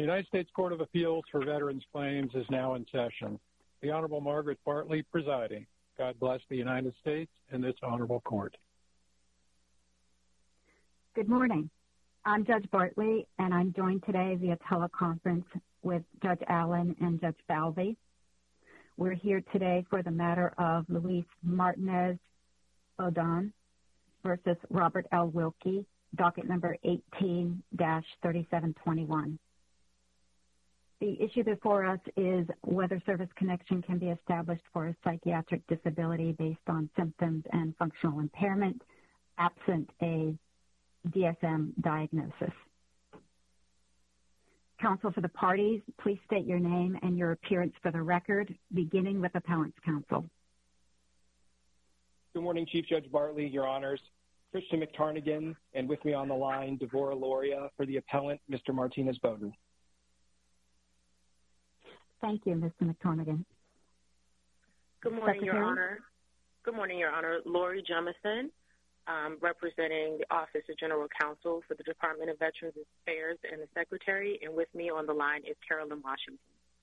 The United States Court of Appeals for Veterans Claims is now in session. The Honorable Margaret Bartley presiding. God bless the United States and this honorable court. Good morning. I'm Judge Bartley, and I'm joined today via teleconference with Judge Allen and Judge Falvey. We're here today for the matter of Luis Martinez-Bodon versus Robert L. Wilkie, docket number 18-3721. The issue before us is whether service connection can be established for a psychiatric disability based on symptoms and functional impairment absent a DSM diagnosis. Counsel for the parties, please state your name and your appearance for the record, beginning with appellant's counsel. Good morning, Chief Judge Bartley, Your Honors. Christian McTarnigan, and with me on the line, Devorah Loria for the appellant, Mr. Martinez-Bodon. Thank you, Mr. McTarnigan. Good morning, Your Honor. Good morning, Your Honor. Lori Jemison, representing the Office of General Counsel for the Department of Veterans Affairs and the Secretary, and with me on the line is Carolyn Washington.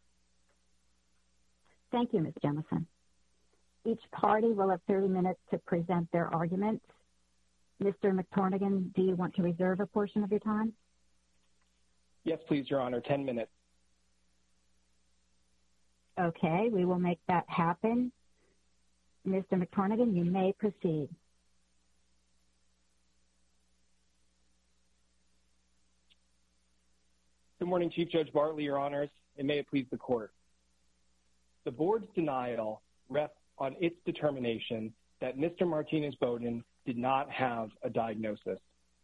Thank you, Ms. Jemison. Each party will have 30 minutes to present their arguments. Mr. McTarnigan, do you want to reserve a portion of your time? Yes, please, Your Honor, 10 minutes. Okay, we will make that happen. Mr. McTarnigan, you may proceed. Good morning, Chief Judge Bartley, Your Honors, and may it please the Court. The Board's denial rests on its determination that Mr. Martinez-Bodon did not have a diagnosis.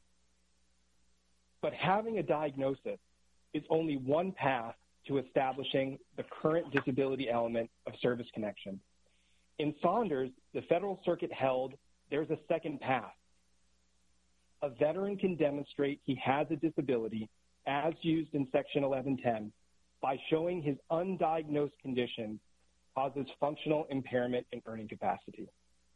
But having a diagnosis is only one path to establishing the current disability element of service connection. In Saunders, the Federal Circuit held there's a second path. A veteran can demonstrate he has a disability as used in Section 1110 by showing his undiagnosed condition causes functional impairment in earning capacity.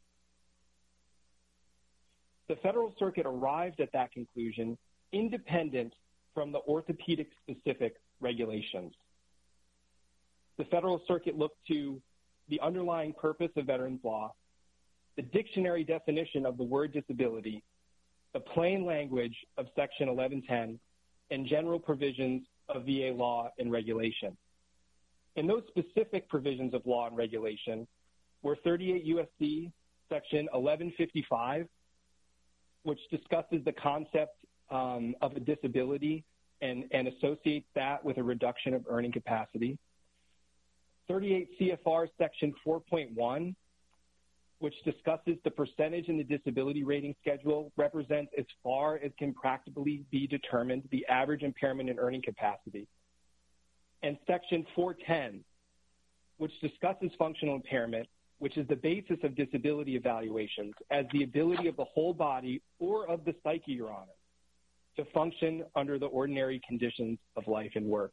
The Federal Circuit arrived at that conclusion independent from the orthopedic-specific regulations. The Federal Circuit looked to the underlying purpose of veterans law, the dictionary definition of the word disability, the plain language of Section 1110, and general provisions of VA law and regulation. And those specific provisions of law and regulation were 38 U.S.C. Section 1155, which discusses the concept of a disability and associates that with a reduction of earning capacity. 38 CFR Section 4.1, which discusses the percentage in the disability rating schedule represents as far as can practically be determined the average impairment in earning capacity. And Section 410, which discusses functional impairment, which is the basis of disability evaluations as the ability of the whole body or of the psyche, Your Honor, to function under the ordinary conditions of life and work.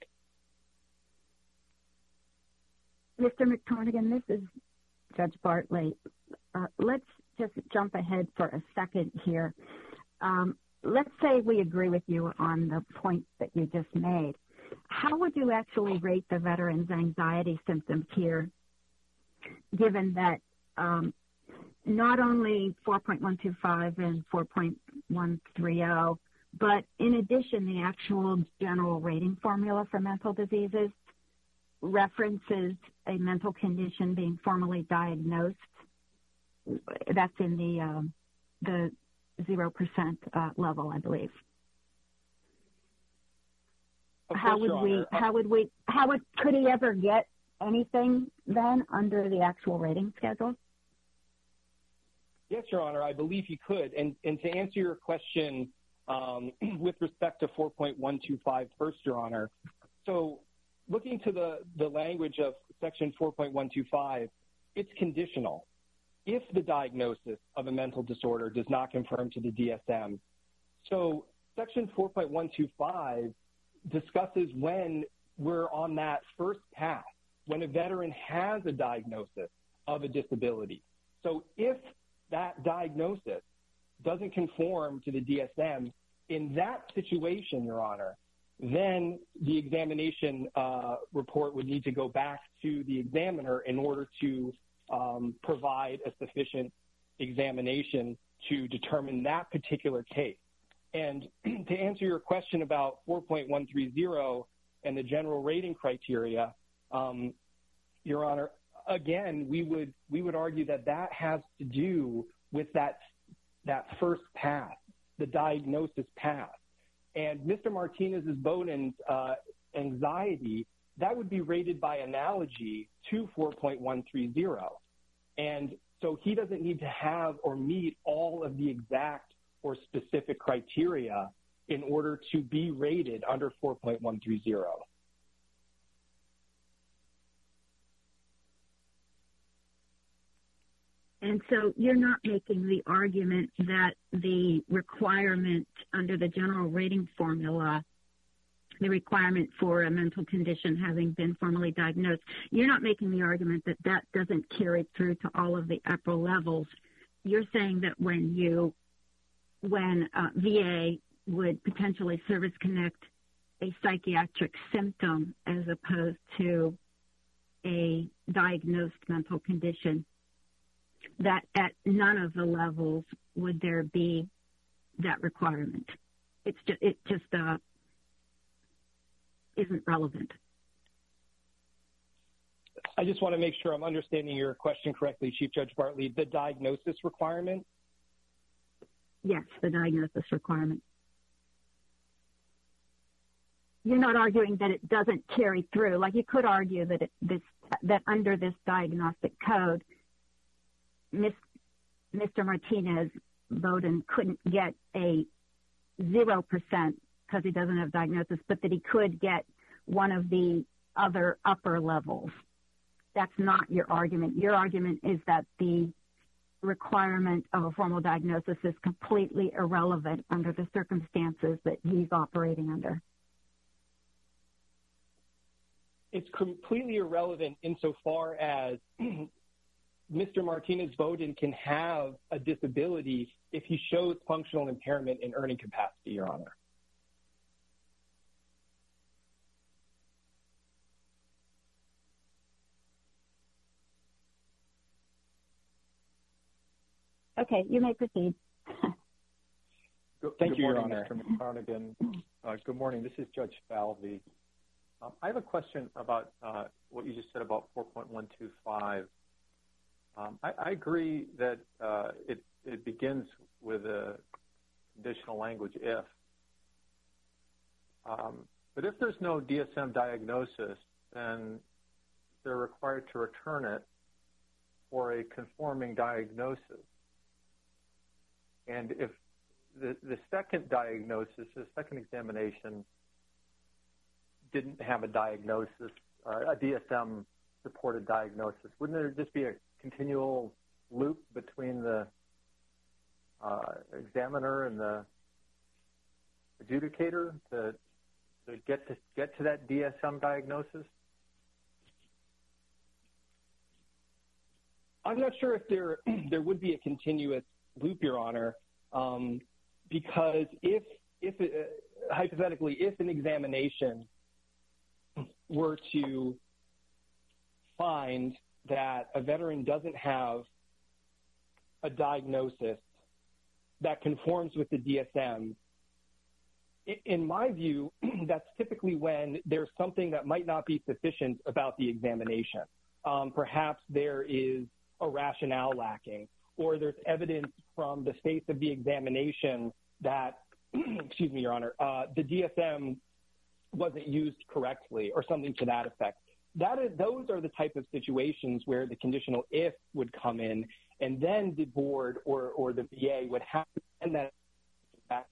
Mr. McTarnigan, this is Judge Bartley. Let's just jump ahead for a second here. Let's say we agree with you on the point that you just made. How would you actually rate the veteran's anxiety symptoms here, given that not only 4.125 and 4.130, but in addition, the actual general rating formula for mental diseases references a mental condition being formally diagnosed? That's in the 0% level, I believe. Could he ever get anything then under the actual rating schedule? Yes, Your Honor, I believe he could. And to answer your question with respect to 4.125 first, Your Honor, so looking to the language of Section 4.125, it's conditional. If the diagnosis of a mental disorder does not confirm to the DSM. So Section 4.125 discusses when we're on that first path, when a veteran has a diagnosis of a disability. So if that diagnosis doesn't conform to the DSM, in that situation, Your Honor, then the examination report would need to go back to the examiner in order to provide a sufficient examination to determine that particular case. And to answer your question about 4.130 and the general rating criteria, Your Honor, again, we would argue that that has to do with that first path, the diagnosis path. And Mr. Martinez-Bowden's anxiety, that would be rated by analogy to 4.130. And so he doesn't need to have or meet all of the exact or specific criteria in order to be rated under 4.130. And so you're not making the argument that the requirement under the general rating formula, the requirement for a mental condition having been formally diagnosed, you're not making the argument that that doesn't carry through to all of the upper levels. You're saying that when VA would potentially service connect a psychiatric symptom as opposed to a diagnosed mental condition, that at none of the levels would there be that requirement. It just isn't relevant. I just want to make sure I'm understanding your question correctly, Chief Judge Bartley. The diagnosis requirement? Yes, the diagnosis requirement. You're not arguing that it doesn't carry through. Like you could argue that under this diagnostic code, Mr. Martinez-Bowden couldn't get a 0% because he doesn't have diagnosis, but that he could get one of the other upper levels. That's not your argument. Your argument is that the requirement of a formal diagnosis is completely irrelevant under the circumstances that he's operating under. It's completely irrelevant insofar as Mr. Martinez-Bowden can have a disability if he shows functional impairment in earning capacity, Your Honor. Okay, you may proceed. Thank you, Your Honor. Mr. McCarnigan. Good morning. This is Judge Falvey. I have a question about what you just said about 4.125. I agree that it begins with a conditional language if. But if there's no DSM diagnosis, then they're required to return it for a conforming diagnosis. And if the second diagnosis, the second examination, didn't have a diagnosis, a DSM-supported diagnosis, wouldn't there just be a continual loop between the examiner and the adjudicator to get to that DSM diagnosis? I'm not sure if there would be a continuous loop, Your Honor, because if hypothetically, if an examination were to find that a veteran doesn't have a diagnosis that conforms with the DSM, in my view, that's typically when there's something that might not be sufficient about the examination. Perhaps there is a rationale lacking, or there's evidence from the face of the examination that, excuse me, Your Honor, the DSM wasn't used correctly or something to that effect. Those are the type of situations where the conditional if would come in, and then the board or the VA would have to send that back.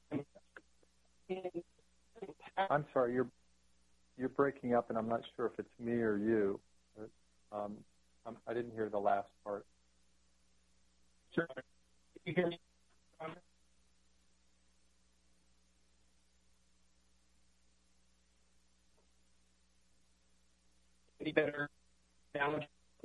I'm sorry, you're breaking up, and I'm not sure if it's me or you. I didn't hear the last part. Sure. Can you hear me? Any better now?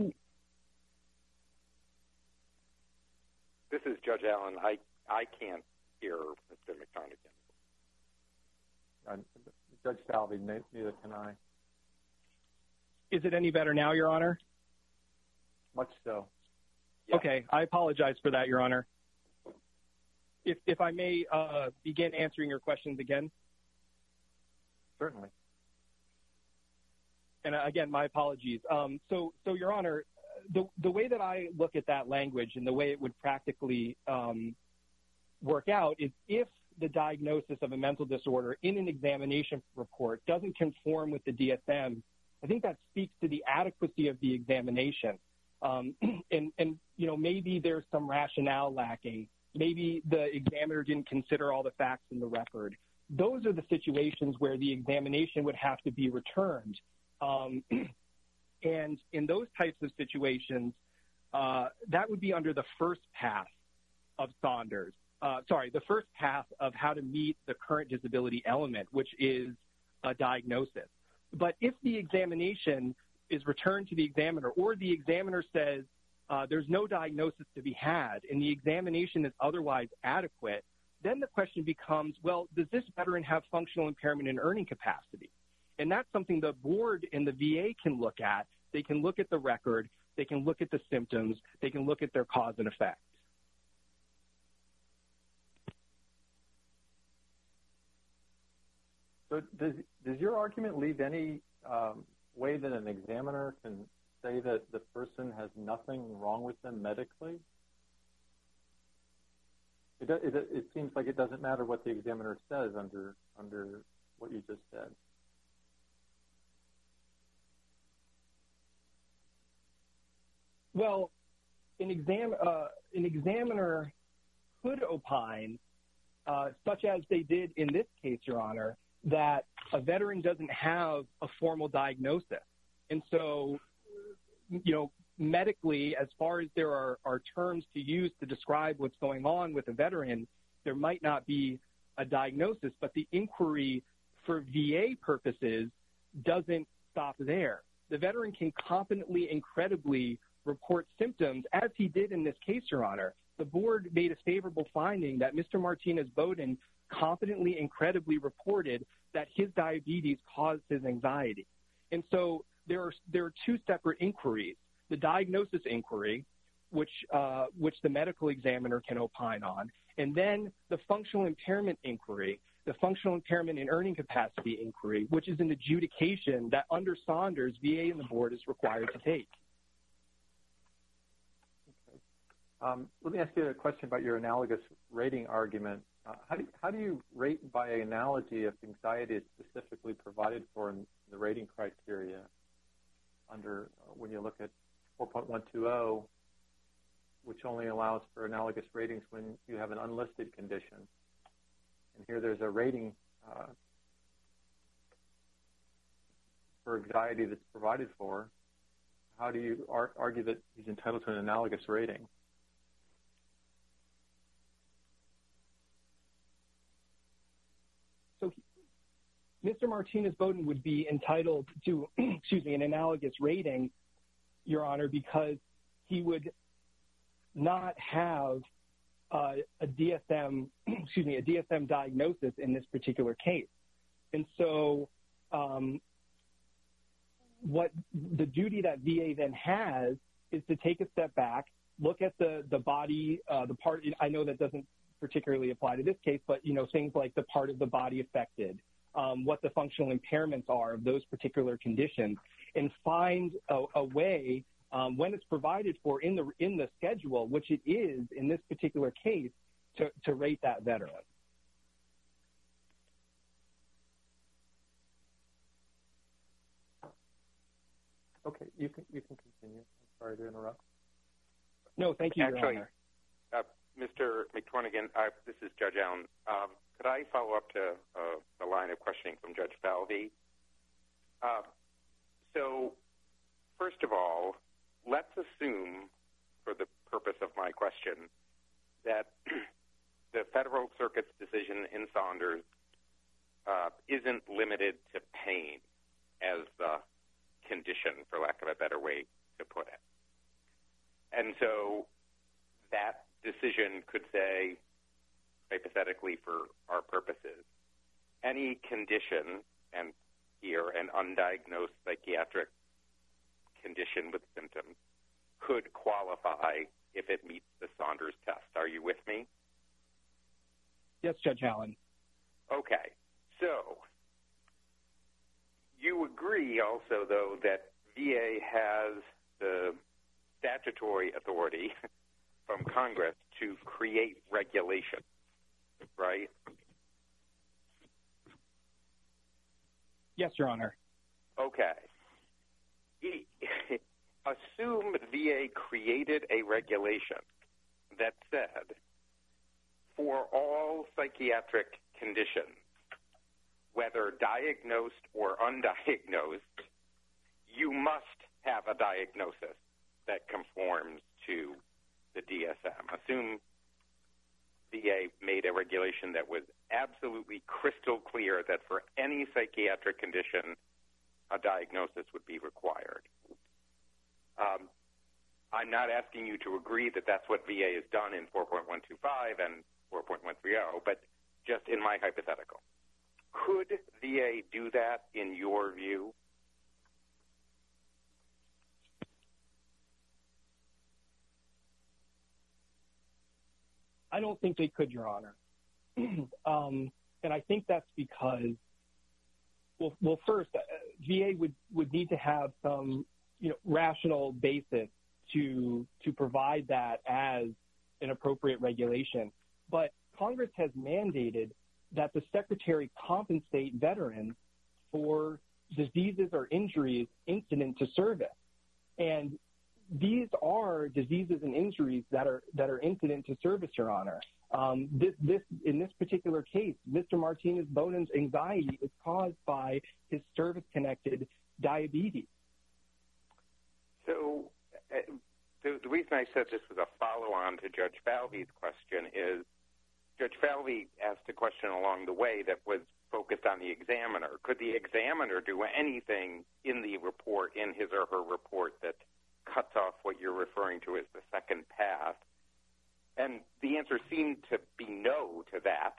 This is Judge Allen. I can't hear Mr. McCarnigan. Judge Falvey, neither can I. Is it any better now, Your Honor? Much so. Yeah. Okay, I apologize for that, Your Honor. If I may begin answering your questions again. Certainly. And again, my apologies. So Your Honor, the way that I look at that language and the way it would practically work out is if the diagnosis of a mental disorder in an examination report doesn't conform with the DSM, I think that speaks to the adequacy of the examination. And you know, maybe there's some rationale lacking. Maybe the examiner didn't consider all the facts in the record. Those are the situations where the examination would have to be returned. And in those types of situations, that would be under the first path of Saunders. The first path of how to meet the current disability element, which is a diagnosis. But if the examination is returned to the examiner or the examiner says there's no diagnosis to be had and the examination is otherwise adequate, then the question becomes, well, does this veteran have functional impairment and earning capacity? And that's something the board and the VA can look at. They can look at the record. They can look at the symptoms. They can look at their cause and effect. So does your argument leave any way that an examiner can say that the person has nothing wrong with them medically? It seems like it doesn't matter what the examiner says under what you just said. Well, an examiner could opine, such as they did in this case, Your Honor, that a veteran doesn't have a formal diagnosis. And so, you know, medically, as far as there are terms to use to describe what's going on with a veteran, there might not be a diagnosis, but the inquiry for VA purposes doesn't stop there. The veteran can competently and credibly report symptoms, as he did in this case, Your Honor. The board made a favorable finding that Mr. Martinez-Bowden competently and credibly reported that his diabetes caused his anxiety. And so there are two separate inquiries: the diagnosis inquiry, which the medical examiner can opine on, and then the functional impairment inquiry, the functional impairment and earning capacity inquiry, which is an adjudication that under Saunders, VA and the board is required to take. Let me ask you a question about your analogous rating argument. How do you rate by analogy if anxiety is specifically provided for in the rating criteria when you look at 4.120, which only allows for analogous ratings when you have an unlisted condition? And here there's a rating for anxiety that's provided for. How do you argue that he's entitled to an analogous rating? So Mr. Martinez-Bowden would be entitled to, an analogous rating, Your Honor, because he would not have a DSM diagnosis in this particular case. And so what the duty that VA then has is to take a step back, look at the body, the part. I know that doesn't particularly apply to this case, but, you know, things like the part of the body affected, what the functional impairments are of those particular conditions, and find a way when it's provided for in the schedule, which it is in this particular case, to rate that veteran. Okay, you can continue. I'm sorry to interrupt. No, thank you, Your Honor. Mr. McTornigan, this is Judge Allen. Could I follow up to the line of questioning from Judge Falvey? So, first of all, let's assume, for the purpose of my question, that the Federal Circuit's decision in Saunders isn't limited to pain as the condition, for lack of a better way to put it. And so that decision could say, hypothetically for our purposes, any condition and here an undiagnosed psychiatric condition with symptoms could qualify if it meets the Saunders test. Are you with me? Yes, Judge Allen. Okay. So you agree also, though, that VA has the statutory authority from Congress to create regulations, right? Yes, Your Honor. Okay. Assume VA created a regulation that said for all psychiatric conditions, whether diagnosed or undiagnosed, you must have a diagnosis that conforms to the DSM. Assume VA made a regulation that was absolutely crystal clear that for any psychiatric condition, a diagnosis would be required. I'm not asking you to agree that that's what VA has done in 4.125 and 4.130, but just in my hypothetical. Could VA do that in your view? I don't think they could, Your Honor. And I think that's because, well, first, VA would need to have some, rational basis to provide that as an appropriate regulation. But Congress has mandated that the Secretary compensate veterans for diseases or injuries incident to service. And these are diseases and injuries that are incident to service, Your Honor. In this particular case, Mr. Martinez-Bonen's anxiety is caused by his service-connected diabetes. So the reason I said this was a follow-on to Judge Falvey's question is Judge Falvey asked a question along the way that was focused on the examiner. Could the examiner do anything in the report, in his or her report, that cuts off what you're referring to as the second path? And the answer seemed to be no to that.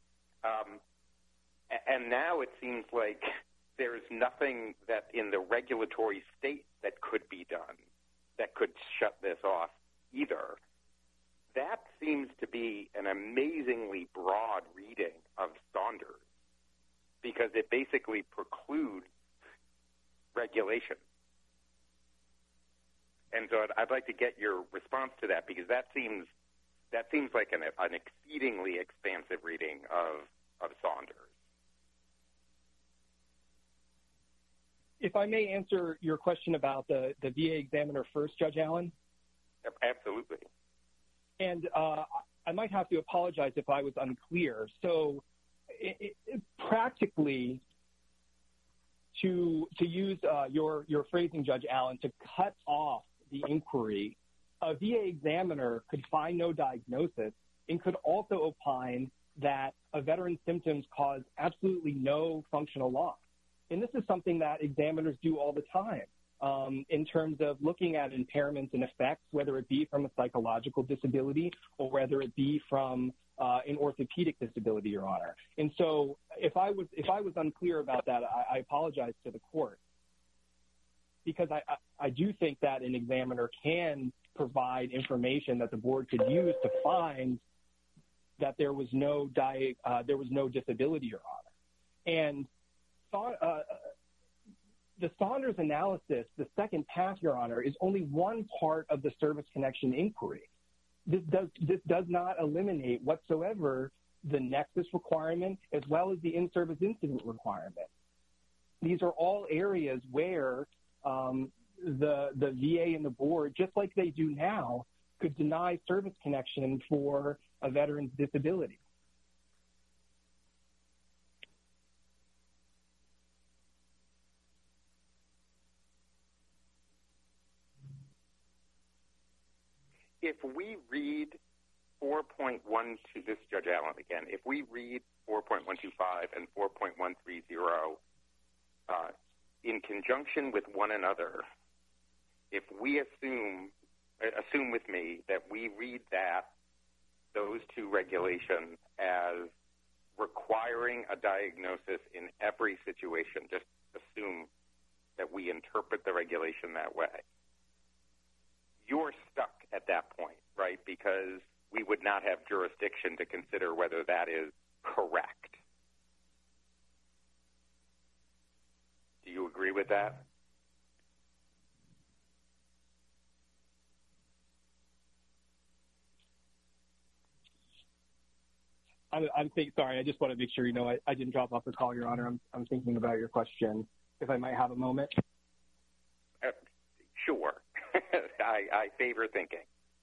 And now it seems like there's nothing that in the regulatory state that could be done that could shut this off either. That seems to be an amazingly broad reading of Saunders because it basically precludes regulation. And so I'd like to get your response to that because that seems like an exceedingly expansive reading of Saunders. If I may answer your question about the VA examiner first, Judge Allen? Absolutely. And I might have to apologize if I was unclear. So practically, to use your phrasing, Judge Allen, to cut off the inquiry, a VA examiner could find no diagnosis and could also opine that a veteran's symptoms cause absolutely no functional loss. And this is something that examiners do all the time in terms of looking at impairments and effects, whether it be from a psychological disability or whether it be from an orthopedic disability, Your Honor. And so if I was unclear about that, I apologize to the court because I do think that an examiner can provide information that the board could use to find that there was no disability, Your Honor. And the Saunders analysis, the second path, Your Honor, is only one part of the service connection inquiry. This does not eliminate whatsoever the nexus requirement as well as the in-service incident requirement. These are all areas where the VA and the board, just like they do now, could deny service connection for a veteran's disability. If we read 4.12, this is Judge Allen again, if we read 4.125 and 4.130 in conjunction with one another, if we assume with me that we read those two regulations as requiring a diagnosis in every situation, just assume that we interpret the regulation that way, you're stuck at that point, right? Because we would not have jurisdiction to consider whether that is correct. Do you agree with that? I'm sorry, I just want to make sure you know I didn't drop off the call, Your Honor. I'm thinking about your question. If I might have a moment. Sure. I favor thinking.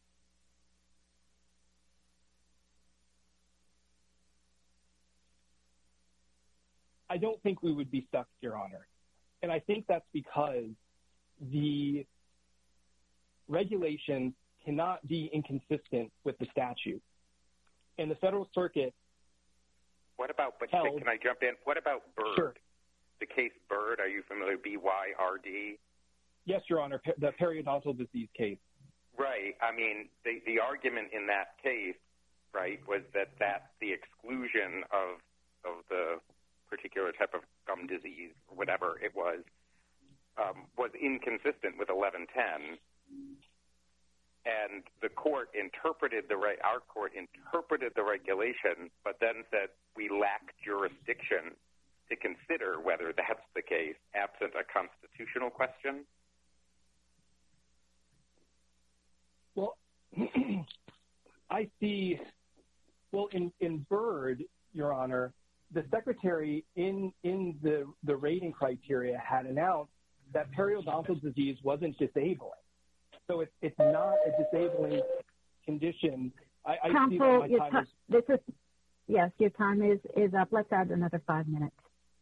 I don't think we would be stuck, Your Honor. And I think that's because the regulations cannot be inconsistent with the statute. And the Federal Circuit can I jump in? What about Byrd? Sure. The case Byrd, are you familiar with BYRD? Yes, Your Honor, the periodontal disease case. Right. I mean, the argument in that case, right, was that the exclusion of the particular type of gum disease, whatever it was inconsistent with 1110. And our court interpreted the regulation, but then said we lack jurisdiction to consider whether that's the case, absent a constitutional question. Well, I see. Well, in Byrd, Your Honor, the Secretary in the rating criteria had announced that periodontal disease wasn't disabling. So it's not a disabling condition. Counsel, your time is up. Let's add another 5 minutes.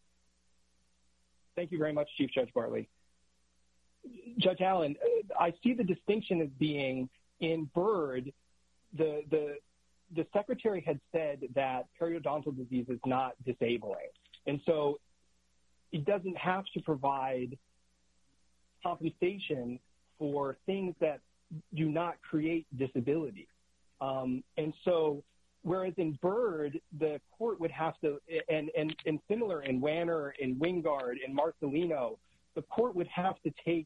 Thank you very much, Chief Judge Bartley. Judge Allen, I see the distinction as being in Byrd, the Secretary had said that periodontal disease is not disabling. And so it doesn't have to provide compensation for things that do not create disability. And so whereas in Byrd, the court would have to, and similar in Wanner, in Wingard, in Marcelino, the court would have to take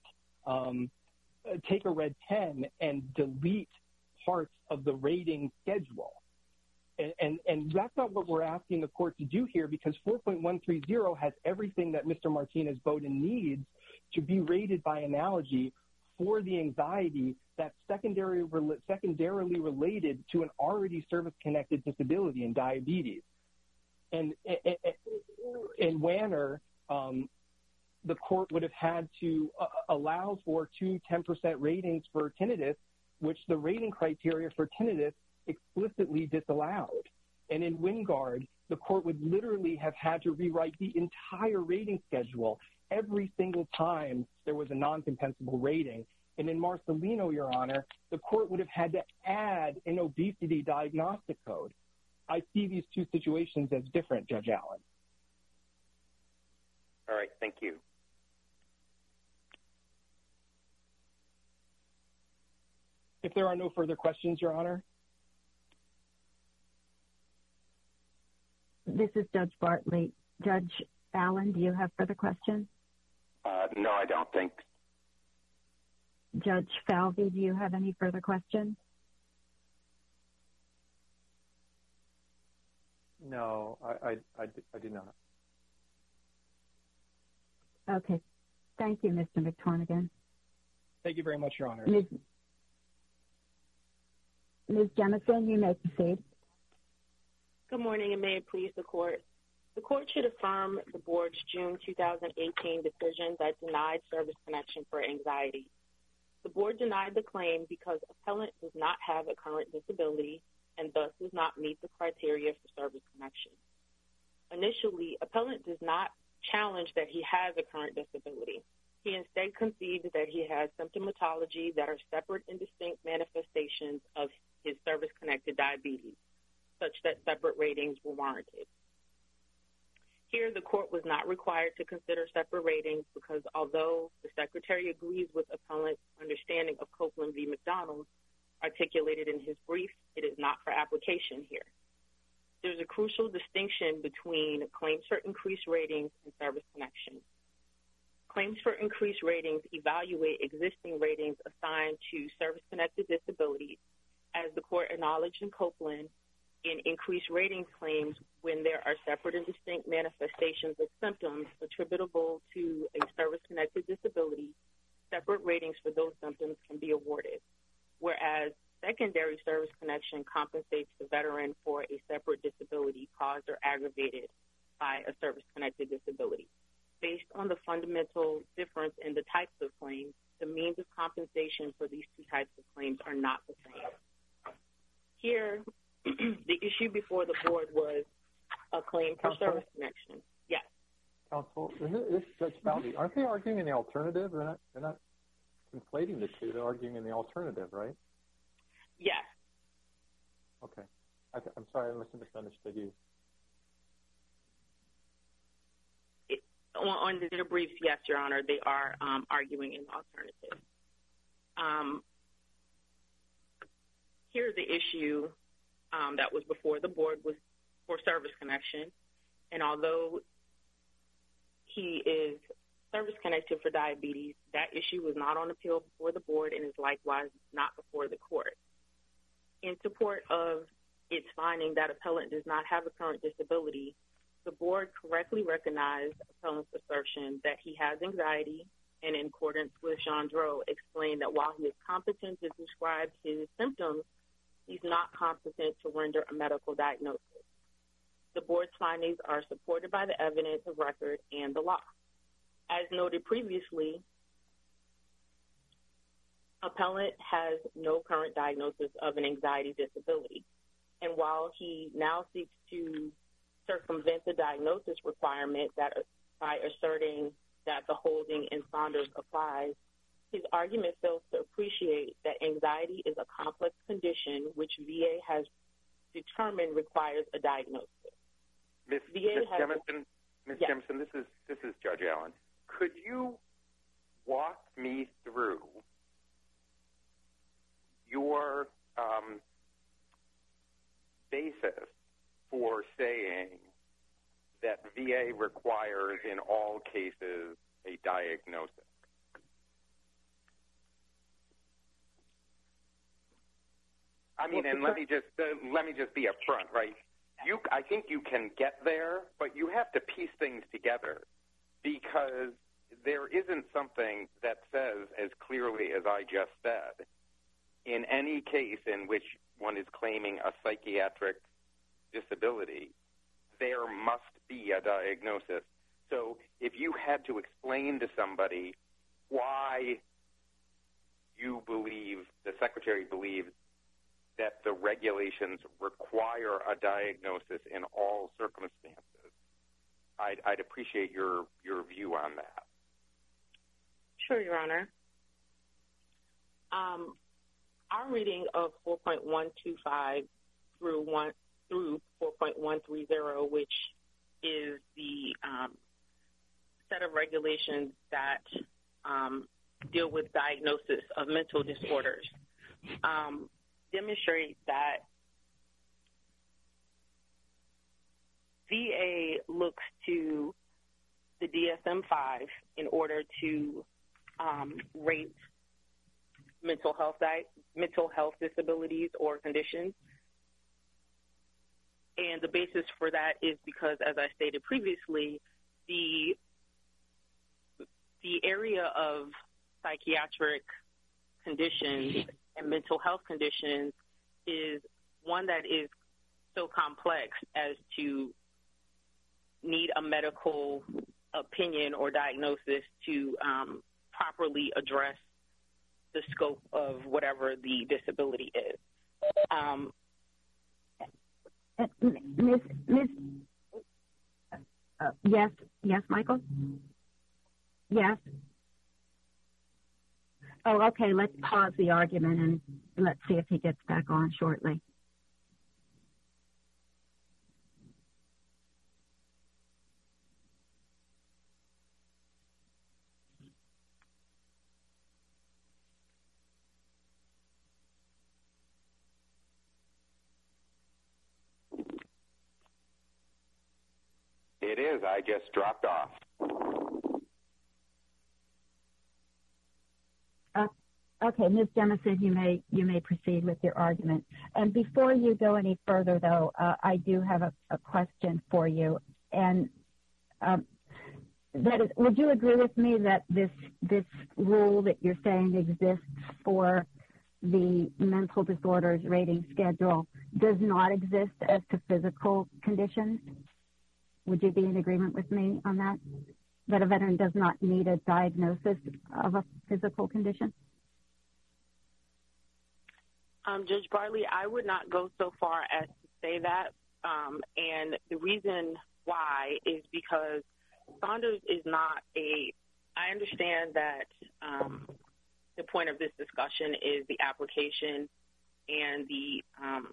a red pen and delete parts of the rating schedule. And that's not what we're asking the court to do here, because 4.130 has everything that Mr. Martinez-Bowden needs to be rated by analogy for the anxiety that's secondarily related to an already service-connected disability in diabetes. And in Wanner, the court would have had to allow for 2 10% ratings for tinnitus, which the rating criteria for tinnitus explicitly disallowed. And in Wingard, the court would literally have had to rewrite the entire rating schedule every single time there was a non-compensable rating. And in Marcelino, Your Honor, the court would have had to add an obesity diagnostic code. I see these two situations as different, Judge Allen. All right, thank you. If there are no further questions, Your Honor. This is Judge Bartley. Judge Allen, do you have further questions? No, I don't think. Judge Falvey, do you have any further questions? No, I do not. Okay. Thank you, Mr. McTornigan. Thank you very much, Your Honor. Ms. Jemison, you may proceed. Good morning, and may it please the court. The court should affirm the board's June 2018 decision that denied service connection for anxiety. The board denied the claim because appellant does not have a current disability and thus does not meet the criteria for service connection. Initially, appellant does not challenge that he has a current disability. He instead concedes that he has symptomatology that are separate and distinct manifestations of his service-connected diabetes, such that separate ratings were warranted. Here, the court was not required to consider separate ratings because although the Secretary agrees with appellant's understanding of Copeland v. McDonald, articulated in his brief, it is not for application here. there's a crucial distinction between claims for increased ratings and service connection. Claims for increased ratings evaluate existing ratings assigned to service-connected disabilities, as the court acknowledged in Copeland, in increased ratings claims when there are separate and distinct manifestations of symptoms attributable to a service-connected disability, separate ratings for those symptoms can be awarded, whereas secondary service connection compensates the veteran for a separate disability caused or aggravated by a service-connected disability. Based on the fundamental difference in the types of claims, the means of compensation for these two types of claims are not the same. Here, the issue before the board was a claim for service connection. Yes. Counsel, this is Judge Falvey. Aren't they arguing in the alternative? They're not conflating the two. They're arguing in the alternative, right? Yes. Okay. I'm sorry, I must have misunderstood you. On their briefs, yes, Your Honor, they are arguing in the alternative. Here, the issue that was before the board was for service connection, and although he is service-connected for diabetes, that issue was not on appeal before the board and is likewise not before the court. In support of its finding that appellant does not have a current disability, the board correctly recognized appellant's assertion that he has anxiety and, in accordance with Gendreau, explained that while he is competent to describe his symptoms, he's not competent to render a medical diagnosis. The board's findings are supported by the evidence of record and the law. As noted previously, appellant has no current diagnosis of an anxiety disability, and while he now seeks to circumvent the diagnosis requirement that by asserting that the holding in Saunders applies, his argument fails to appreciate that anxiety is a complex condition which VA has determined requires a diagnosis. Ms. Jemison, this is Judge Allen. Could you walk me through your basis for saying that VA requires in all cases a diagnosis? I mean, and let me just be upfront, right? I think you can get there, but you have to piece things together because there isn't something that says as clearly as I just said, in any case in which one is claiming a psychiatric disability, there must be a diagnosis. So if you had to explain to somebody why you believe, the Secretary believes, that the regulations require a diagnosis in all circumstances, I'd appreciate your view on that. Sure, Your Honor. Our reading of 4.125 through 4.130, which is the set of regulations that deal with diagnosis of mental disorders, demonstrate that VA looks to the DSM-5 in order to rate mental health disabilities or conditions. And the basis for that is because, as I stated previously, the area of psychiatric conditions and mental health conditions is one that is so complex as to need a medical opinion or diagnosis to properly address the scope of whatever the disability is. Yes, Michael? Yes. Oh, okay, let's pause the argument and let's see if he gets back on shortly. is. I just dropped off. Okay, Ms. Jemison, you may proceed with your argument. And before you go any further, though, I do have a question for you. And that is, would you agree with me that this rule that you're saying exists for the mental disorders rating schedule does not exist as to physical conditions? Would you be in agreement with me on that? That a veteran does not need a diagnosis of a physical condition? Judge Bartley, I would not go so far as to say that. And the reason why is because Saunders is not I understand that the point of this discussion is the application and the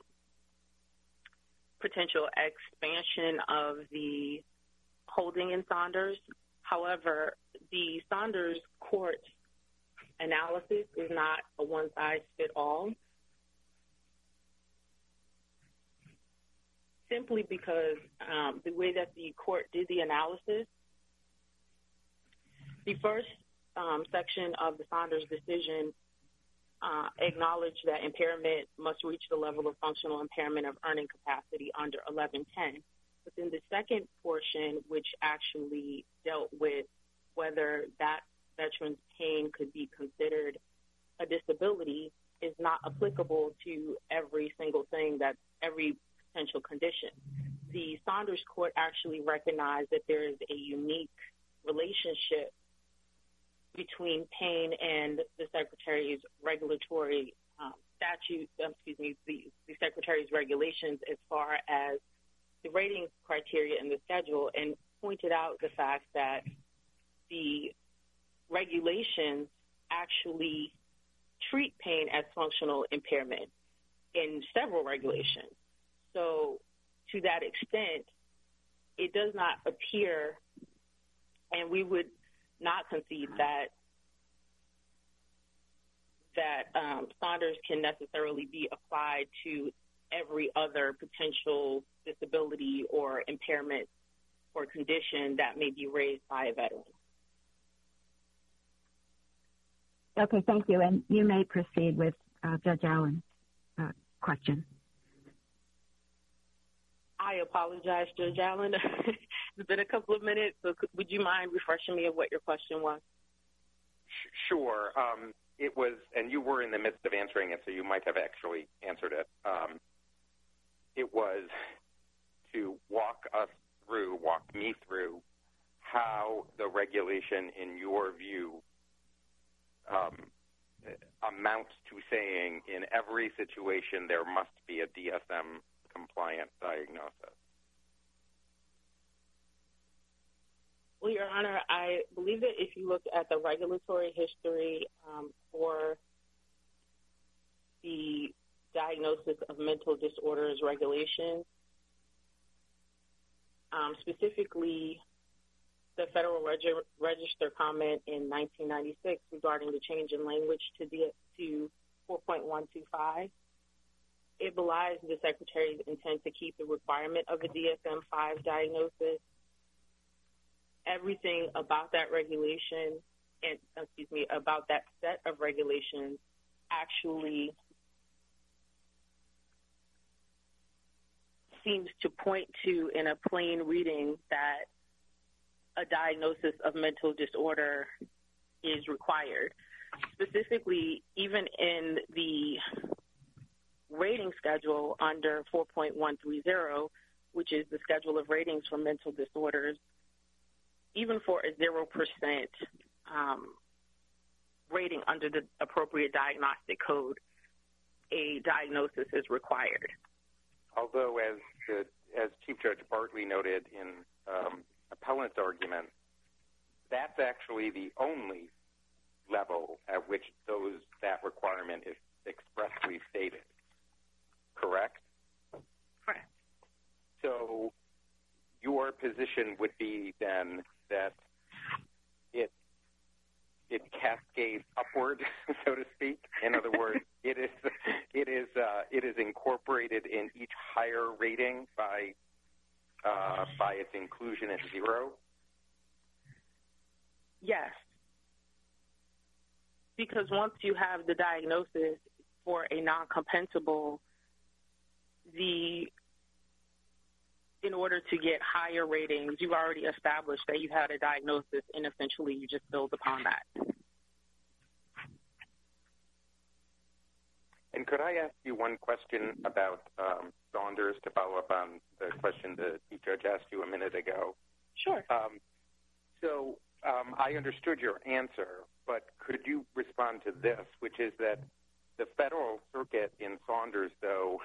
potential expansion of the holding in Saunders. However, the Saunders court analysis is not a one-size-fits-all, simply because the way that the court did the analysis, the first section of the Saunders decision acknowledged that impairment must reach the level of functional impairment of earning capacity under 1110. But then the second portion, which actually dealt with whether that veteran's pain could be considered a disability, is not applicable to every single thing, that every potential condition. The Saunders court actually recognized that there is a unique relationship between pain and the Secretary's regulatory the Secretary's regulations as far as the rating criteria in the schedule, and pointed out the fact that the regulations actually treat pain as functional impairment in several regulations. So to that extent, it does not appear, and we would not concede that Saunders can necessarily be applied to every other potential disability or impairment or condition that may be raised by a veteran. Okay, thank you. And you may proceed with Judge Allen's question. I apologize, Judge Allen. It's been a couple of minutes, so would you mind refreshing me of what your question was? Sure. It was, and you were in the midst of answering it, so you might have actually answered it. It was to walk me through how the regulation, in your view, amounts to saying in every situation there must be a DSM-compliant diagnosis. Well, Your Honor, I believe that if you look at the regulatory history for the diagnosis of mental disorders regulations, specifically the Federal Register comment in 1996 regarding the change in language to 4.125, it belies the Secretary's intent to keep the requirement of a DSM-5 diagnosis. Everything about that regulation, about that set of regulations actually seems to point to, in a plain reading, that a diagnosis of mental disorder is required. Specifically, even in the rating schedule under 4.130, which is the schedule of ratings for mental disorders, even for a 0% rating under the appropriate diagnostic code, a diagnosis is required. Although, as Chief Judge Bartley noted in appellant's argument, that's actually the only level at which that requirement is expressly stated. Correct? Correct. So your position would be then that it cascades upward, so to speak. In other words, it is incorporated in each higher rating by by its inclusion at 0? Yes. Because once you have the diagnosis for a non-compensable, in order to get higher ratings, you've already established that you had a diagnosis, and essentially you just build upon that. And could I ask you one question about Saunders to follow up on the question the Chief Judge asked you a minute ago? Sure. So I understood your answer, but could you respond to this, which is that the Federal Circuit in Saunders, though,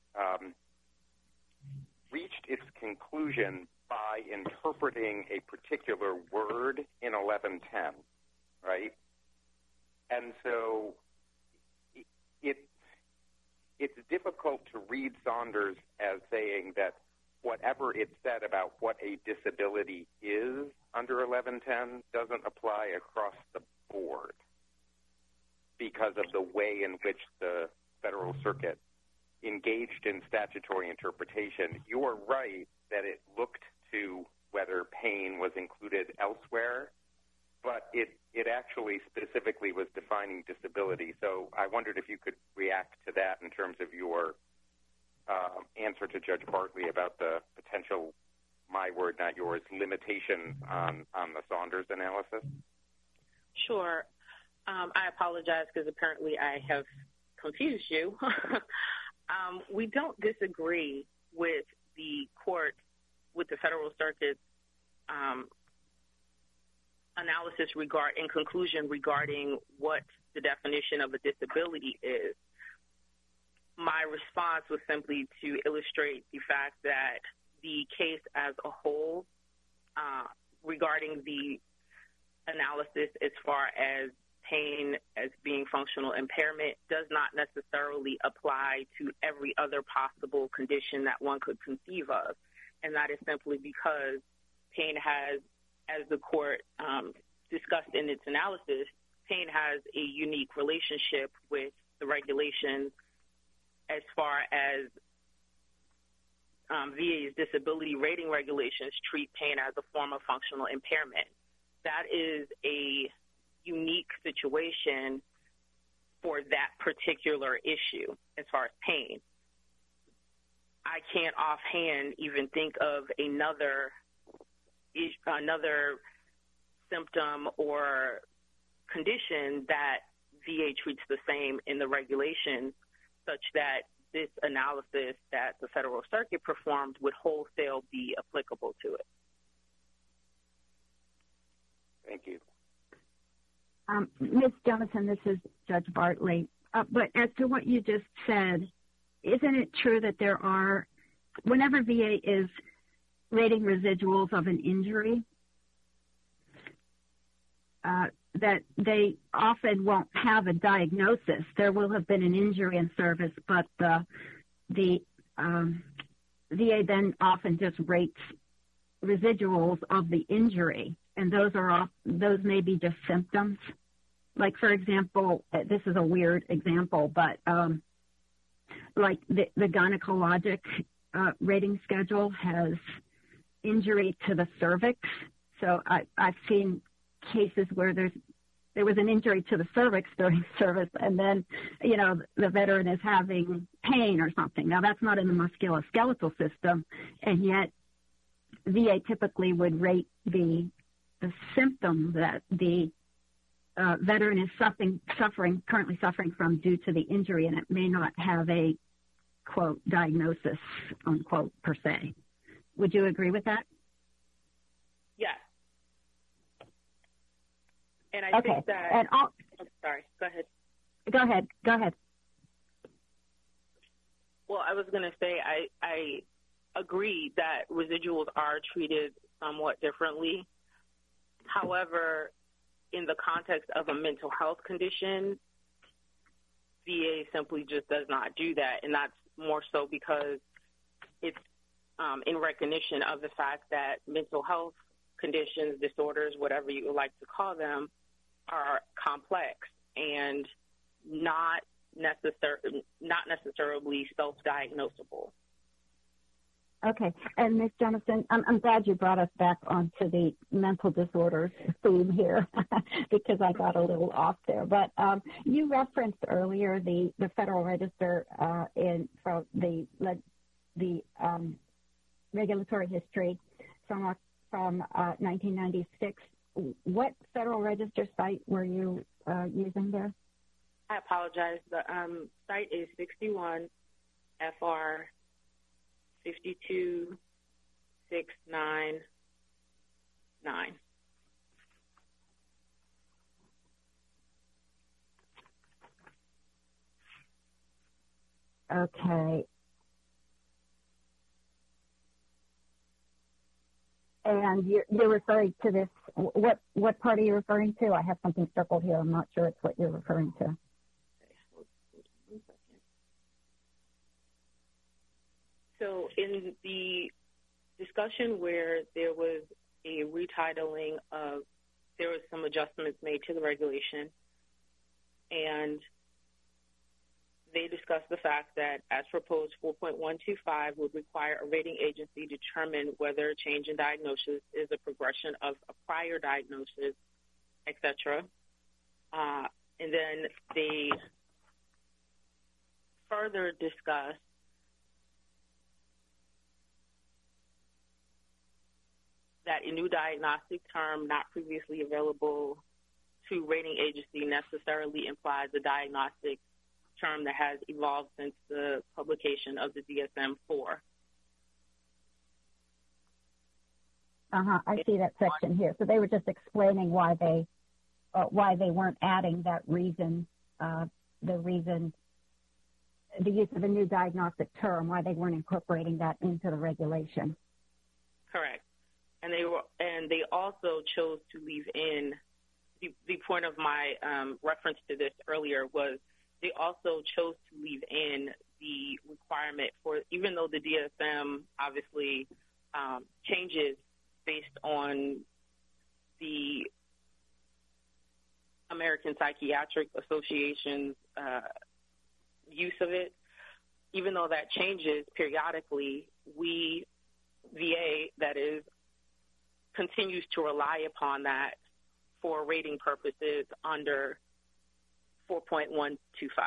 reached its conclusion by interpreting a particular word in 1110, right? And so it's difficult to read Saunders as saying that whatever it said about what a disability is under 1110 doesn't apply across the board because of the way in which the Federal Circuit engaged in statutory interpretation. You are right that it looked to whether pain was included elsewhere, but it actually specifically was defining disability. So I wondered if you could react to that in terms of your answer to Judge Bartley about the potential, my word, not yours, limitation on the Saunders analysis. Sure. I apologize because apparently I have confused you. We don't disagree with the court, with the Federal Circuit's analysis in conclusion regarding what the definition of a disability is. My response was simply to illustrate the fact that the case as a whole regarding the analysis as far as pain as being functional impairment does not necessarily apply to every other possible condition that one could conceive of. And that is simply because pain has, as the court discussed in its analysis, pain has a unique relationship with the regulations as far as VA's disability rating regulations treat pain as a form of functional impairment. That is a unique situation for that particular issue as far as pain. I can't offhand even think of another symptom or condition that VA treats the same in the regulations, such that this analysis that the Federal Circuit performed would wholesale be applicable to it. Thank you. Ms. Jonathan, this is Judge Bartley. But as to what you just said, isn't it true that there are, whenever VA is rating residuals of an injury, that they often won't have a diagnosis? There will have been an injury in service, but the VA then often just rates residuals of the injury, and those may be just symptoms. Like, for example, this is a weird example, but like the gynecologic rating schedule has injury to the cervix. So I've seen cases where there was an injury to the cervix during service, and then, the veteran is having pain or something. Now, that's not in the musculoskeletal system, and yet VA typically would rate the symptom that the veteran is currently suffering from due to the injury, and it may not have a, quote, diagnosis, unquote, per se. Would you agree with that? Yes. And I think that... I'm sorry, go ahead. Go ahead. Well, I was going to say I agree that residuals are treated somewhat differently. However, in the context of a mental health condition, VA simply just does not do that, and that's more so because it's in recognition of the fact that mental health conditions, disorders, whatever you would like to call them, are complex and not necessarily self-diagnosable. Okay. And Ms. Jemison, I'm glad you brought us back onto the mental disorders theme here because I got a little off there. But you referenced earlier the Federal Register from the regulatory history from 1996. What Federal Register site were you using there? I apologize. The site is 61 FR 52699. Okay. And you're referring to this, what part are you referring to? I have something circled here. I'm not sure it's what you're referring to. So in the discussion where there was a retitling of, there was some adjustments made to the regulation, and they discussed the fact that as proposed, 4.125 would require a rating agency to determine whether a change in diagnosis is a progression of a prior diagnosis, et cetera. And then they further discussed that a new diagnostic term not previously available to rating agency necessarily implies a diagnostic term that has evolved since the publication of the DSM-4. I see that section here. So they were just explaining why they weren't adding that reason, the use of a new diagnostic term, why they weren't incorporating that into the regulation. Correct. And they also chose to leave in, the point of my reference to this earlier was they also chose to leave in the requirement for, even though the DSM obviously changes based on the American Psychiatric Association's use of it, even though that changes periodically, we, VA, that is, continues to rely upon that for rating purposes under 4.125.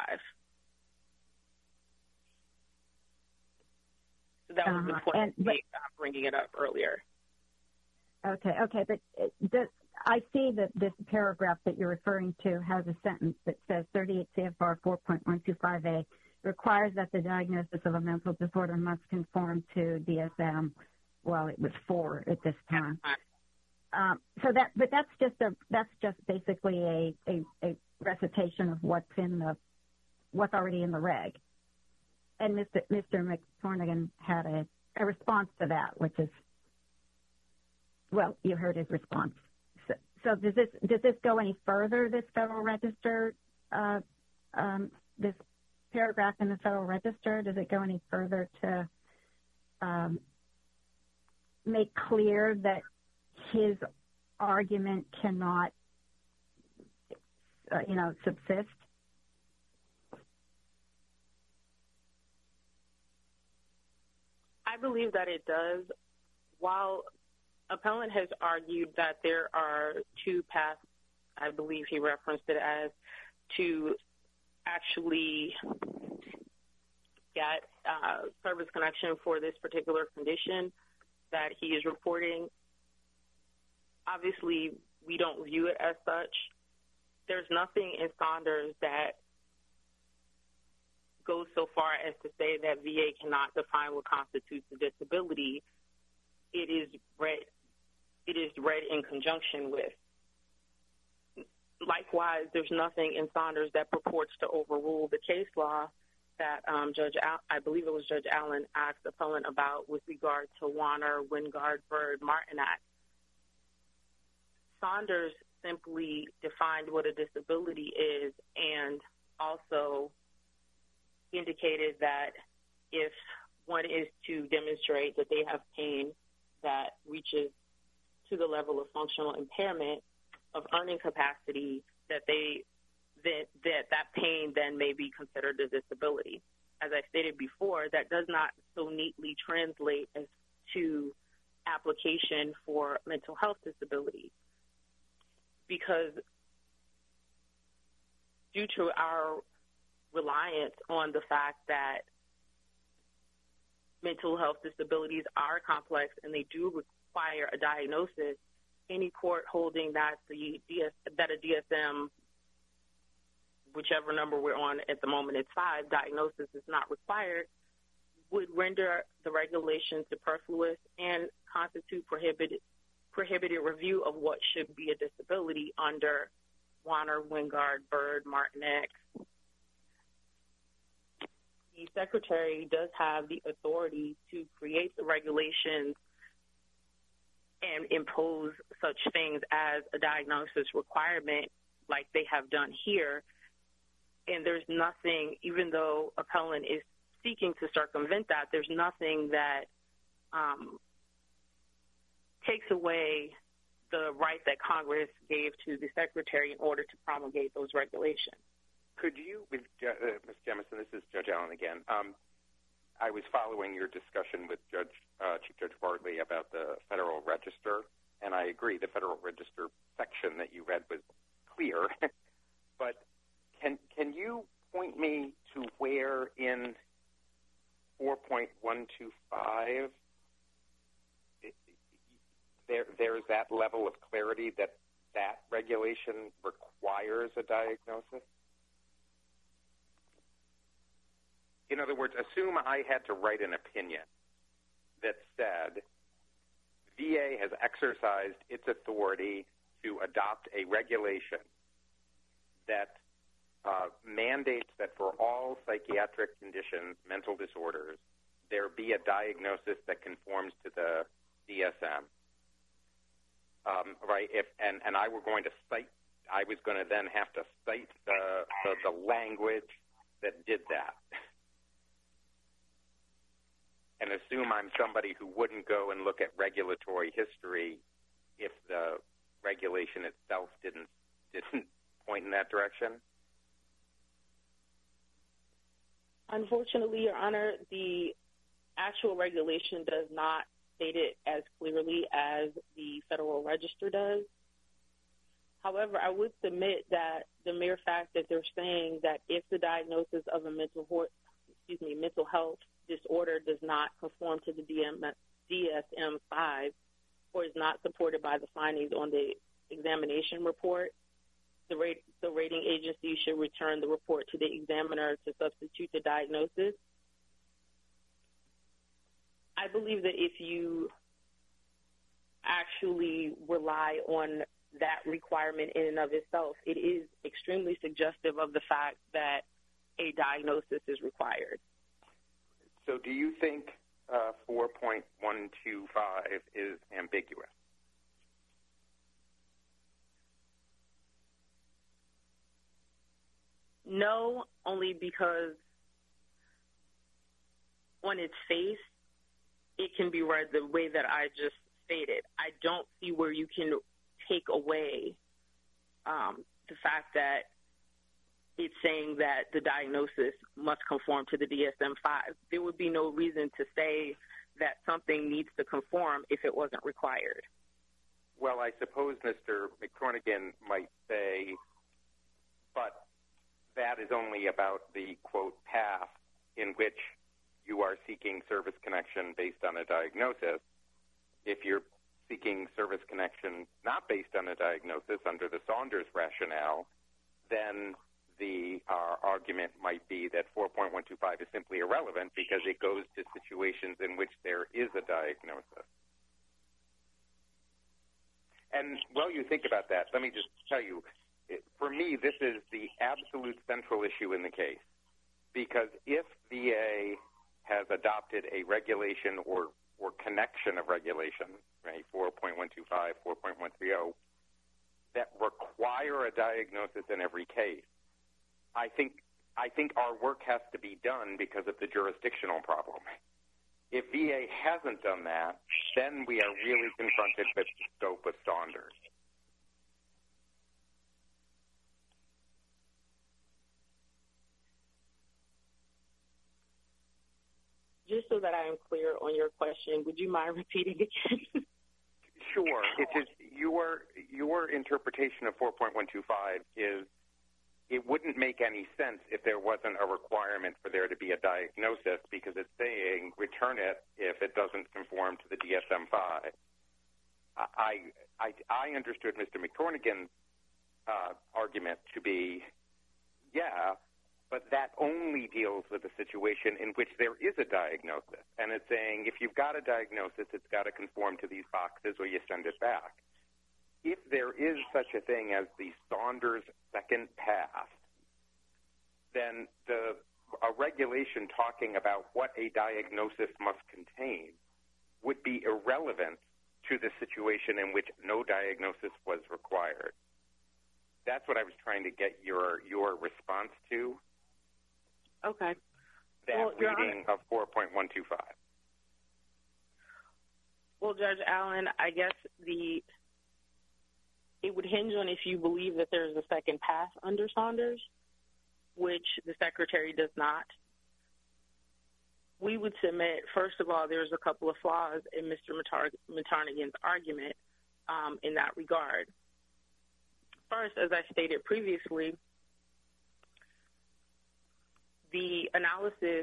So that was the point of bringing it up earlier. Okay, but I see that this paragraph that you're referring to has a sentence that says 38 CFR 4.125A requires that the diagnosis of a mental disorder must conform to DSM. Well, it was 4 at this time. But that's just basically a recitation of what's already in the reg. And Mr. McTornigan had a response to that, which is, well, you heard his response. So does this go any further? This Federal Register, this paragraph in the Federal Register, does it go any further to make clear that his argument cannot, subsist? I believe that it does. While appellant has argued that there are two paths, I believe he referenced it as, to actually get service connection for this particular condition that he is reporting. Obviously, we don't view it as such. There's nothing in Saunders that goes so far as to say that VA cannot define what constitutes a disability. It is read in conjunction with. Likewise, there's nothing in Saunders that purports to overrule the case law that I believe it was Judge Allen asked the appellant about with regard to Warner, Wingard, Bird, Martinet. Saunders simply defined what a disability is and also indicated that if one is to demonstrate that they have pain that reaches to the level of functional impairment of earning capacity, that pain then may be considered a disability. as I stated before, that does not so neatly translate as to application for mental health disability, because due to our reliance on the fact that mental health disabilities are complex and they do require a diagnosis, any court holding that that a DSM, whichever number we're on at the moment, it's 5, diagnosis is not required, would render the regulation superfluous and constitute prohibited review of what should be a disability under Warner, Wingard, Byrd, Martinex. The Secretary does have the authority to create the regulations and impose such things as a diagnosis requirement like they have done here. And there's nothing, even though appellant is seeking to circumvent that, there's nothing that takes away the right that Congress gave to the Secretary in order to promulgate those regulations. Could you, Ms. Jemison, this is Judge Allen again. I was following your discussion with Chief Judge Bartley about the Federal Register, and I agree the Federal Register section that you read was clear. But can you point me to where in 4.125 there's that level of clarity that regulation requires a diagnosis? In other words, assume I had to write an opinion that said VA has exercised its authority to adopt a regulation that mandates that for all psychiatric conditions, mental disorders, there be a diagnosis that conforms to the DSM. Right? And I were going to cite, I was going to then have to cite the language that did that. And assume I'm somebody who wouldn't go and look at regulatory history if the regulation itself didn't point in that direction? Unfortunately, Your Honor, the actual regulation does not state it as clearly as the Federal Register does. However, I would submit that the mere fact that they're saying that if the diagnosis of a mental health disorder does not conform to the DSM-5 or is not supported by the findings on the examination report, the rating agency should return the report to the examiner to substitute the diagnosis. I believe that if you actually rely on that requirement in and of itself, it is extremely suggestive of the fact that a diagnosis is required. So do you think 4.125 is ambiguous? No, only because on its face, it can be read the way that I just stated. I don't see where you can take away the fact that it's saying that the diagnosis must conform to the DSM-5. There would be no reason to say that something needs to conform if it wasn't required. Well, I suppose Mr. McCornigan might say, but that is only about the, quote, path in which you are seeking service connection based on a diagnosis. If you're seeking service connection not based on a diagnosis under the Saunders rationale, then the argument might be that 4.125 is simply irrelevant because it goes to situations in which there is a diagnosis. And while you think about that, let me just tell you, for me, this is the absolute central issue in the case. Because if VA has adopted a regulation or connection of regulation, right, 4.125, 4.130, that require a diagnosis in every case, I think our work has to be done because of the jurisdictional problem. If VA hasn't done that, then we are really confronted with the scope of Saunders. just so that I am clear on your question, would you mind repeating again? Sure. It's just your interpretation of 4.125 is it wouldn't make any sense if there wasn't a requirement for there to be a diagnosis, because it's saying return it if it doesn't conform to the DSM-5. I understood Mr. McTornigan's argument to be, yeah, but that only deals with a situation in which there is a diagnosis. And it's saying if you've got a diagnosis, it's got to conform to these boxes or you send it back. If there is such a thing as the Saunders second pass, then a regulation talking about what a diagnosis must contain would be irrelevant to the situation in which no diagnosis was required. That's what I was trying to get your response to. Okay. That reading of 4.125. Well, Judge Allen, I guess it would hinge on if you believe that there's a second pass under Saunders, which the Secretary does not. We would submit, first of all, there's a couple of flaws in Mr. McTornigan's argument in that regard. First, as I stated previously, the analysis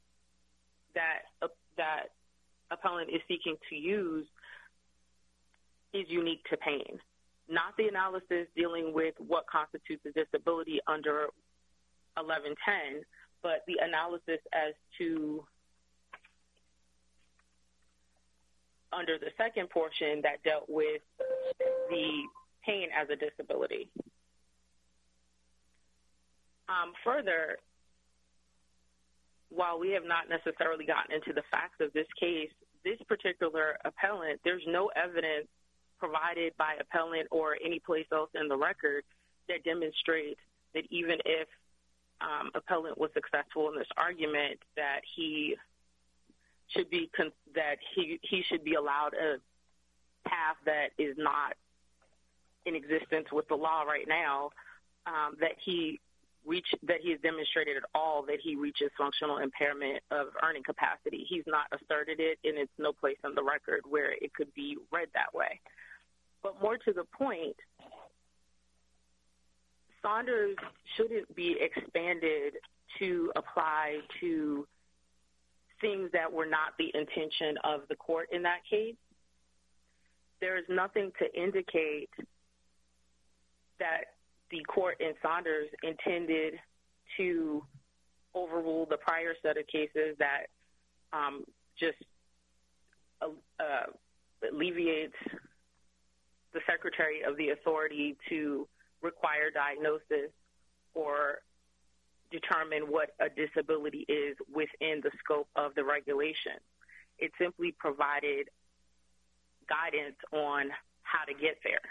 that appellant is seeking to use is unique to pain, not the analysis dealing with what constitutes a disability under 1110, but the analysis as to under the second portion that dealt with the pain as a disability. Further, while we have not necessarily gotten into the facts of this case, this particular appellant, there's no evidence provided by appellant or any place else in the record that demonstrates that even if appellant was successful in this argument, that he should be allowed a path that is not in existence with the law right now, that he has demonstrated at all that he reaches functional impairment of earning capacity. He's not asserted it, and it's no place on the record where it could be read that way. But more to the point, Saunders shouldn't be expanded to apply to things that were not the intention of the court in that case. There is nothing to indicate that the court in Saunders intended to overrule the prior set of cases that just alleviates the Secretary of the authority to require diagnosis or determine what a disability is within the scope of the regulation. It simply provided guidance on how to get there.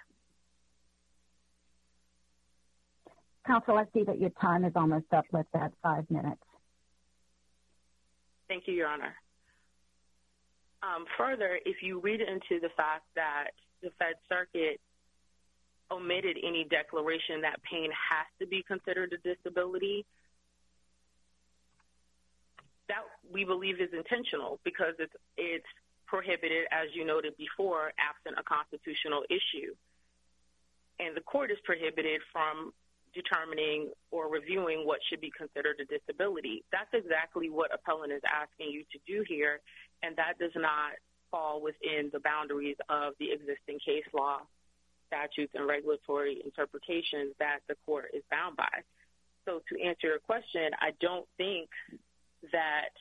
Counsel, I see that your time is almost up. Let's add 5 minutes. Thank you, Your Honor. Further, if you read into the fact that the Fed Circuit omitted any declaration that pain has to be considered a disability, that we believe is intentional because it's prohibited, as you noted before, absent a constitutional issue. And the court is prohibited from determining or reviewing what should be considered a disability. That's exactly what appellant is asking you to do here, and that does not fall within the boundaries of the existing case law, statutes, and regulatory interpretations that the court is bound by. So to answer your question, I don't think that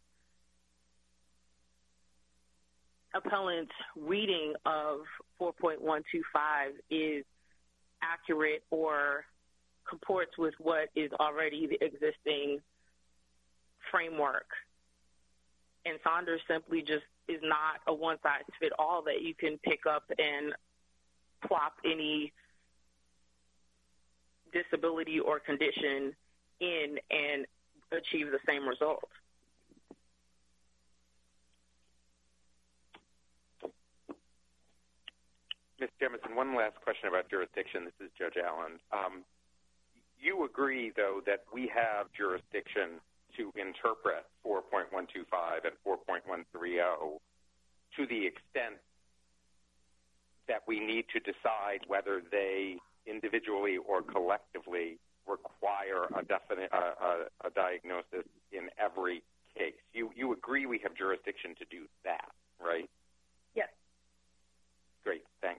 appellant's reading of 4.125 is accurate or comports with what is already the existing framework. And Saunders simply just is not a one-size-fits-all that you can pick up and plop any disability or condition in and achieve the same result. Ms. Jemison, one last question about jurisdiction. This is Judge Allen. You agree, though, that we have jurisdiction to interpret 4.125 and 4.130 to the extent that we need to decide whether they individually or collectively require a diagnosis in every case. You agree we have jurisdiction to do that, right? Yes. Great, thanks.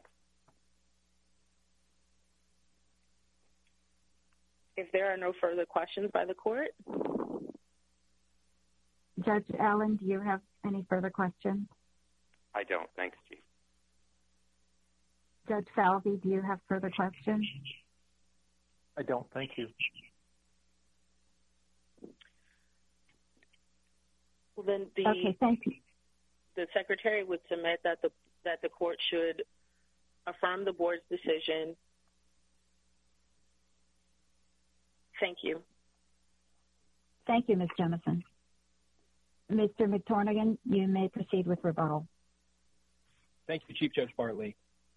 If there are no further questions by the court. Judge Allen, do you have any further questions? I don't. Thanks, Chief. Judge Falvey, do you have further questions? I don't. Thank you. Well, then okay, thank you. The Secretary would submit that the court should affirm the board's decision. Thank you. Thank you, Ms. Jemison. Mr. McTornigan, you may proceed with rebuttal. Thank you, Chief Judge Bartley.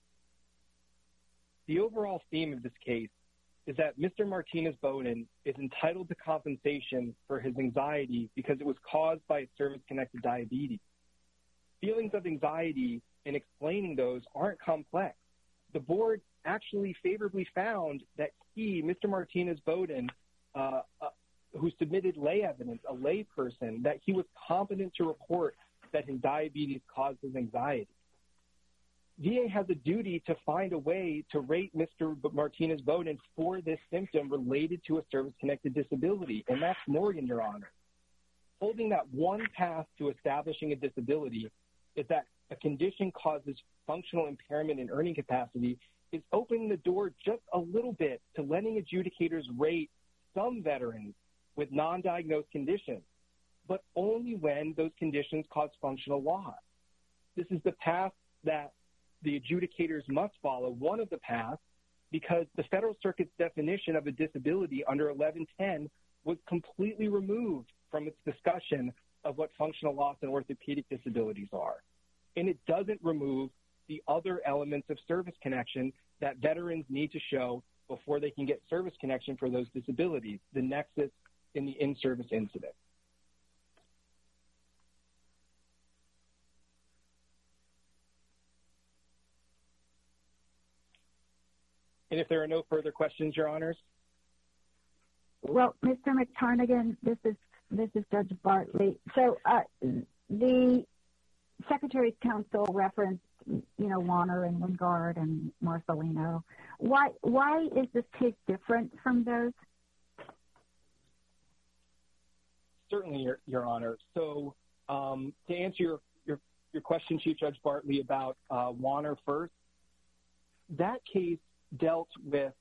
The overall theme of this case is that Mr. Martinez-Bowden is entitled to compensation for his anxiety because it was caused by service-connected diabetes. Feelings of anxiety and explaining those aren't complex. The board actually favorably found that he, Mr. Martinez-Bowden, who submitted lay evidence, a lay person, that he was competent to report that his diabetes caused his anxiety. VA has a duty to find a way to rate Mr. Martinez-Bowden for this symptom related to a service-connected disability, and that's Morgan, Your Honor. Holding that one path to establishing a disability is that a condition causes functional impairment in earning capacity is opening the door just a little bit to letting adjudicators rate some veterans with non-diagnosed conditions, but only when those conditions cause functional loss. This is the path that the adjudicators must follow, one of the paths, because the Federal Circuit's definition of a disability under 1110 was completely removed from its discussion of what functional loss and orthopedic disabilities are. And it doesn't remove the other elements of service connection that veterans need to show before they can get service connection for those disabilities, the nexus in the in-service incident. And if there are no further questions, Your Honors. Well, Mr. McTornigan, this is Judge Bartley. So the Secretary's Counsel referenced, Warner and Wingard and Marcelino. Why is this case different from those? Certainly, Your Honor. So to answer your question, Chief Judge Bartley, about Warner first, that case dealt with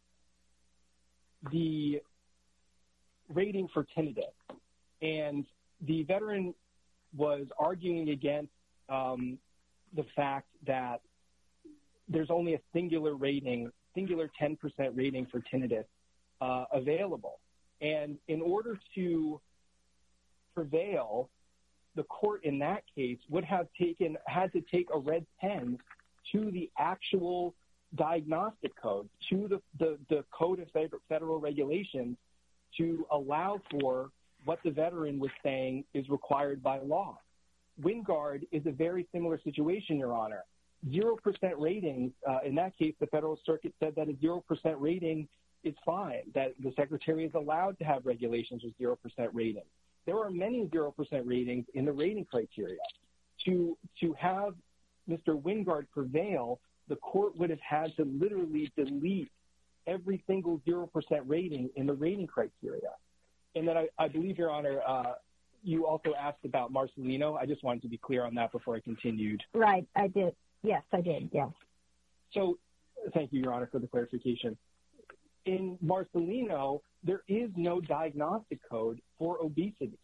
the rating for tinnitus, and the veteran was arguing against the fact that there's only a singular 10% rating for tinnitus available. And in order to prevail, the court in that case would have had to take a red pen to the actual diagnostic code, to the code of federal regulations, to allow for what the veteran was saying is required by law. Wingard is a very similar situation, Your Honor. 0% ratings, in that case, the Federal Circuit said that a 0% rating is fine, that the Secretary is allowed to have regulations with 0% ratings. There are many 0% ratings in the rating criteria. To have Mr. Wingard prevail, the court would have had to literally delete every single 0% rating in the rating criteria. And then I believe, Your Honor, you also asked about Marcelino. I just wanted to be clear on that before I continued. Right, I did. Yes, I did, yes. So thank you, Your Honor, for the clarification. In Marcelino, there is no diagnostic code for obesity.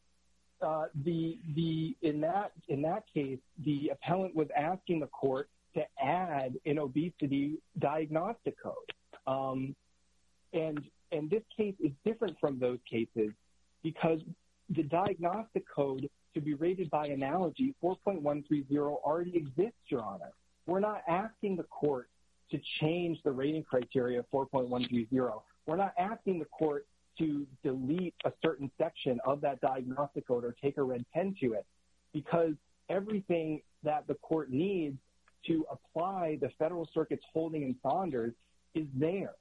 In that case, the appellant was asking the court to add an obesity diagnostic code. And this case is different from those cases because the diagnostic code to be rated by analogy, 4.130 already exists, Your Honor. We're not asking the court to change the rating criteria of 4.130. We're not asking the court to delete a certain section of that diagnostic code or take a red pen to it, because everything that the court needs to apply the Federal Circuit's holding in Saunders is there.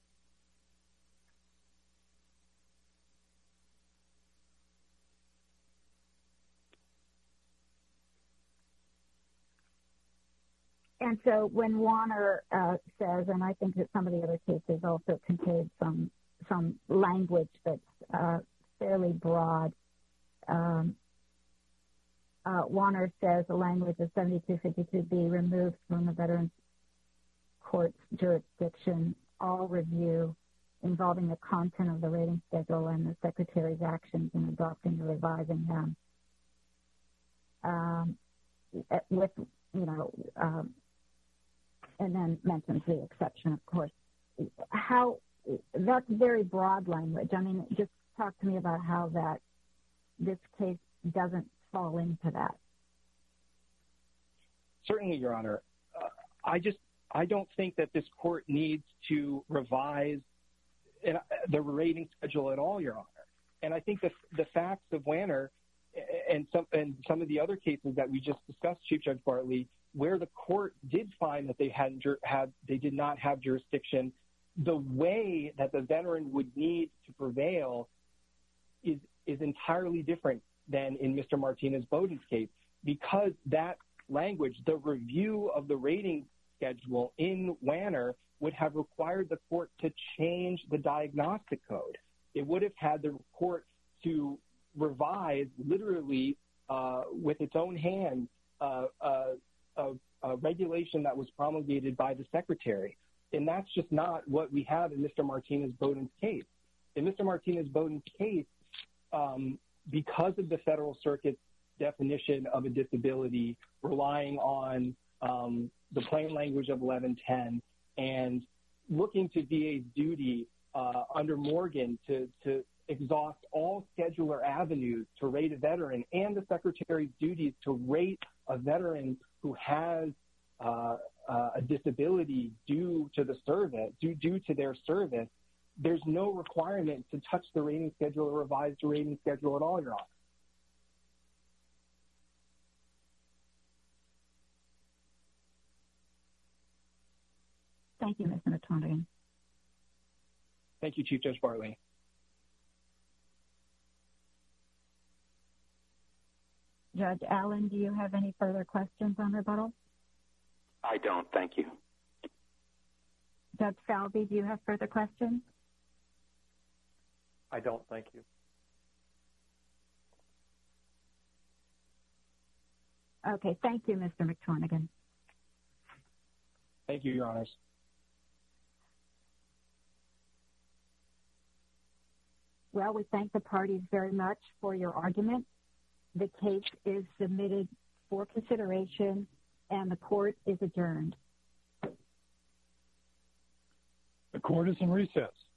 And so when Warner says, and I think that some of the other cases also contain some language that's fairly broad, Warner says the language of 7252B removes from the Veterans Court's jurisdiction all review involving the content of the rating schedule and the Secretary's actions in adopting or revising them. And then mentions the exception, of course. That's very broad language. I mean, just talk to me about how this case doesn't fall into that. Certainly, Your Honor. I don't think that this court needs to revise the rating schedule at all, Your Honor. And I think that the facts of Wanner and some of the other cases that we just discussed, Chief Judge Bartley, where the court did find that they did not have jurisdiction, the way that the veteran would need to prevail is entirely different than in Mr. Martinez-Bowden's case, because that language, the review of the rating schedule in Wanner, would have required the court to change the diagnostic code. It would have had the court to revise, literally, with its own hand, a regulation that was promulgated by the Secretary. And that's just not what we have in Mr. Martinez-Bowden's case. In Mr. Martinez-Bowden's case, because of the Federal Circuit's definition of a disability, relying on the plain language of 1110 and looking to VA's duty under Morgan to exhaust all scheduler avenues to rate a veteran, and the Secretary's duties to rate a veteran who has a disability due to their service, there's no requirement to touch the rating schedule or revise the rating schedule at all, Your Honor. Thank you, Mr. Martinez. Thank you, Chief Judge Bartley. Judge Allen, do you have any further questions on rebuttal? I don't. Thank you. Judge Falvey, do you have further questions? I don't. Thank you. Okay. Thank you, Mr. McTornigan. Thank you, Your Honors. Well, we thank the parties very much for your argument. The case is submitted for consideration, and the court is adjourned. The court is in recess.